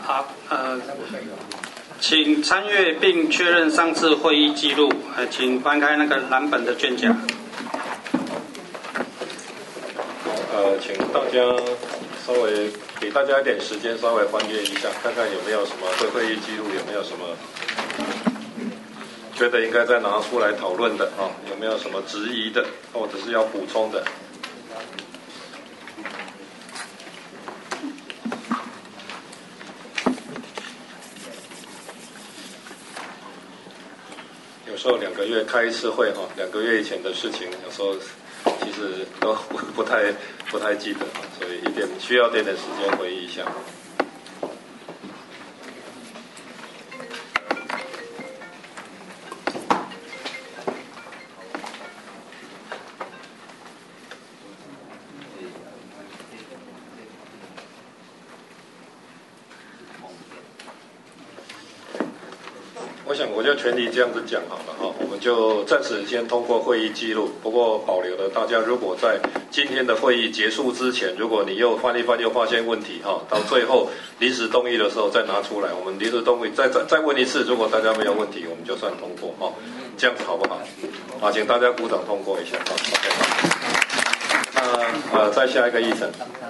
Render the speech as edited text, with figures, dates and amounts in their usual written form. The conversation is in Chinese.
好，请参阅并确认上次会议记录。请翻开那个蓝本的卷夹。 请大家稍微给大家一点时间，稍微翻阅一下，看看有没有什么对会议记录有没有什么觉得应该再拿出来讨论的啊？有没有什么质疑的，或者是要补充的？有时候2个月开一次会2个月以前的事情，有时候其实都不太记得，所以需要点时间回忆一下。我就全体这样子讲好了哈，我们就暂时先通过会议记录，不过保留了大家如果在今天的会议结束之前，如果你又翻一翻又发现问题哈，到最后临时动议的时候再拿出来，我们临时动议再问一次，如果大家没有问题，我们就算通过哈，这样子好不好？好，请大家鼓掌通过一下。好 ，OK。那再下一个议程。